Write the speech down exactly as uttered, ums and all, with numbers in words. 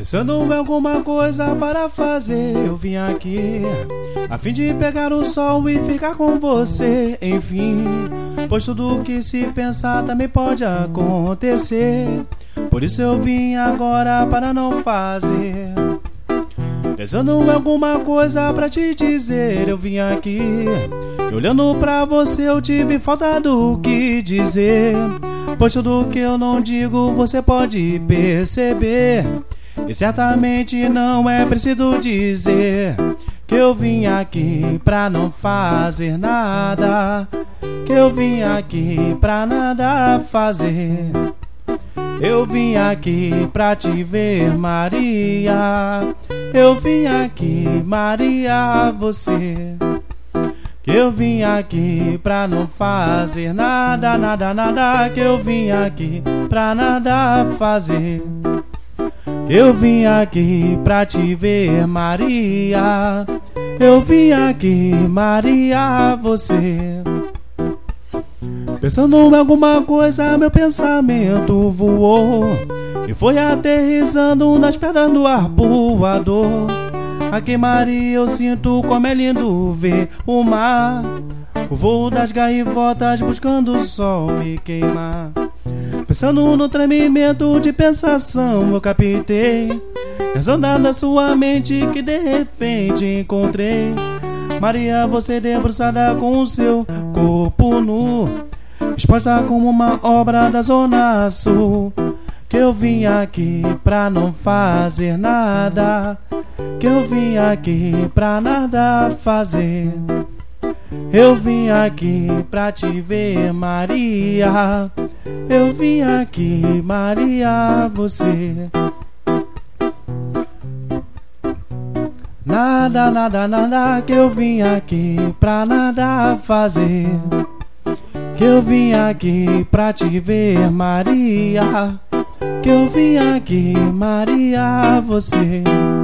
Pensando em alguma coisa para fazer, eu vim aqui a fim de pegar o sol e ficar com você, enfim. Pois tudo que se pensar também pode acontecer. Por isso eu vim agora para não fazer. Pensando em alguma coisa pra te dizer, eu vim aqui e olhando pra você eu tive falta do que dizer. Pois tudo que eu não digo você pode perceber. E certamente não é preciso dizer que eu vim aqui pra não fazer nada, que eu vim aqui pra nada fazer. Eu vim aqui pra te ver, Maria. Eu vim aqui, Maria, você. Que eu vim aqui pra não fazer nada, nada, nada. Que eu vim aqui pra nada fazer. Que eu vim aqui pra te ver, Maria. Eu vim aqui, Maria, você. Pensando em alguma coisa, meu pensamento voou e foi aterrissando nas pedras do arpoador. Aqui, Maria, eu sinto como é lindo ver o mar. O voo das gaivotas buscando o sol me queimar. Pensando no tremimento de pensação, eu captei as ondas da sua mente que de repente encontrei. Maria, você debruçada com o seu corpo nu, exposta como uma obra da Zona Sul. Que eu vim aqui pra não fazer nada, que eu vim aqui pra nada fazer. Eu vim aqui pra te ver, Maria. Eu vim aqui, Maria, você. Nada, nada, nada, que eu vim aqui pra nada fazer. Que eu vim aqui pra te ver, Maria. Que eu vim aqui, Maria, você.